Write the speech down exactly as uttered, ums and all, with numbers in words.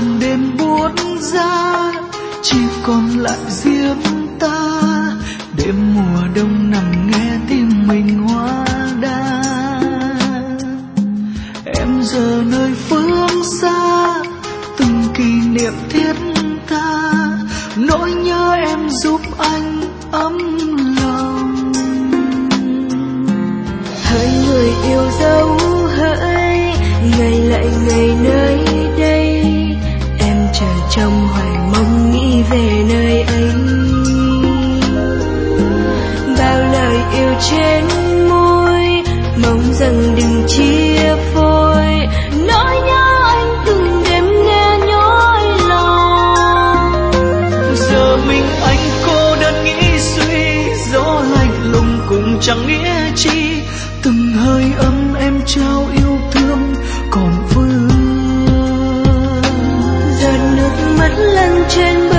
màn đêm buốt giá, chỉ còn lại riêng ta. Đêm mùa đông nằm nghe tim mình hóa đá. Em giờ nơi phương xa, từng kỷ niệm thiết tha. Nỗi nhớ em giúp anh ấm lòng. Hỡi người yêu dấu hỡi, ngày lại ngày nơi đây. Em chờ trong hoài mong nghĩ về nơi ấy. Bao lời yêu trên môi, mong rằng đừng chia phôi. Nỗi nhớ anh từng đêm nghe nhói lòng. Giờ mình anh cô đơn nghĩ suy, gió lạnh lùng cũng chẳng nghĩa chi. Từng hơi ấm em trao yêu thương còn vương. Giọt nước mắt lăn trên